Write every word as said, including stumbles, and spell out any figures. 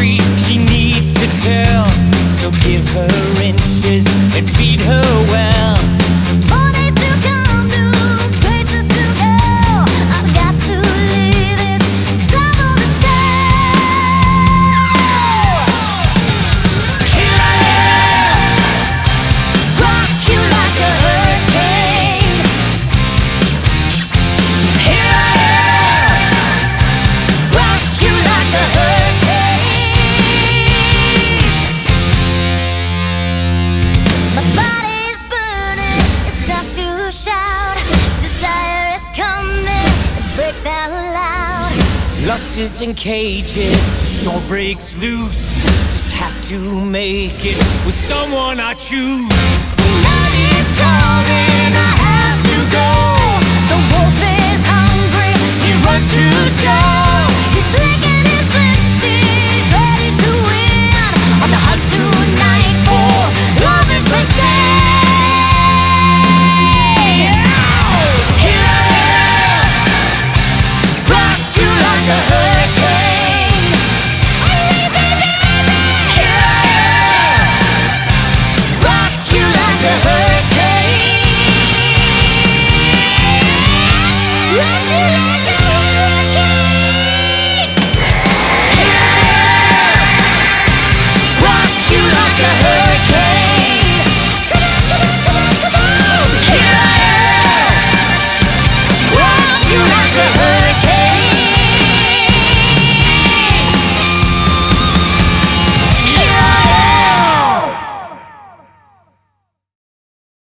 story she needs to tell. So give her inches and feed her well. More days to come, new places to go. I've got to leave it. Time for the show. Here I am, rock you like a hurricane. Here I am, rock you like a hurricane. My body's burning, it's time to shout. Desire is coming, it breaks out loud. Lust is in cages, the storm breaks loose. Just have to make it with someone I choose. The night is calling.